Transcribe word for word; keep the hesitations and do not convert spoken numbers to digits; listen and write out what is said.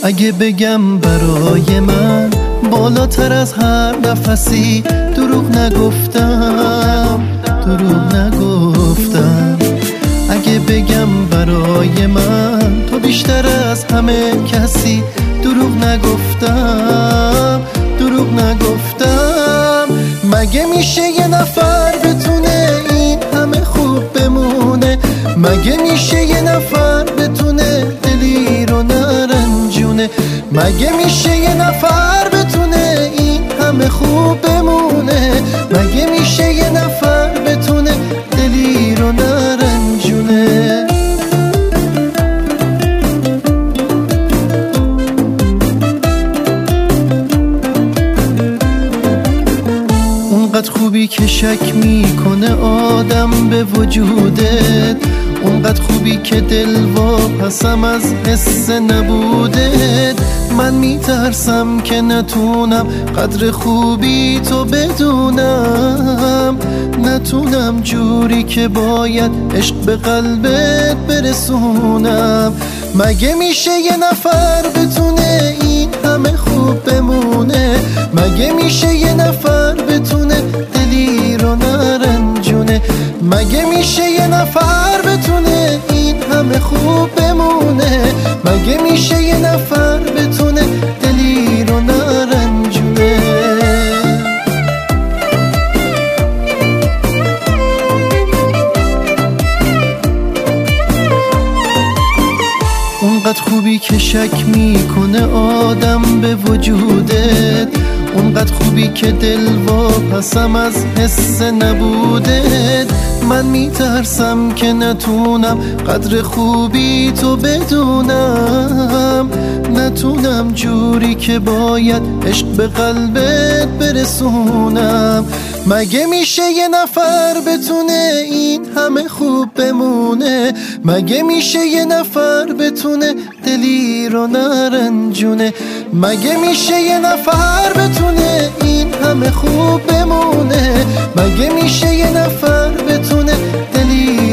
اگه بگم برای من بالاتر از هر نفسی، دروغ نگفتم دروغ نگفتم. اگه بگم برای من تو بیشتر از همه کسی، دروغ نگفتم دروغ نگفتم. مگه میشه یه نفر بتونه این همه خوب بمونه؟ مگه میشه یه نفر بتونه دلی رو نرنجونه؟ مگه میشه یه نفر بتونه این همه خوب بمونه؟ مگه میشه یه نفر بتونه دلی رو نرنجونه؟ اونقدر خوبی که شک میکنه آدم به وجودت، اونقدر خوبی که دل واپسم از حس نبودت. من میترسم که نتونم قدر خوبی تو بدونم، نتونم جوری که باید عشق به قلبت برسونم. مگه میشه یه نفر بتونه این همه خوب بمونه؟ مگه میشه یه نفر بتونه دلی رو نرنجونه؟ مگه میشه یه نفر بتونه این همه خوب بمونه؟ مگه میشه یه نفر بتونه دلی رو نرنجونه؟ اونقدر خوبی که شک میکنه آدم به وجودت، اونقدر خوبی که دل واپسم از حس نبودت. من میترسم که نتونم قدر خوبی تو بدونم، نتونم جوری که باید عشق به قلبت برسونم. مگه میشه یه نفر بتونه این همه خوب بمونه؟ مگه میشه یه نفر بتونه دلی رو نرنجونه؟ مگه میشه یه نفر بتونه این همه خوب بمونه؟ مگه میشه یه نفر بتونه دلی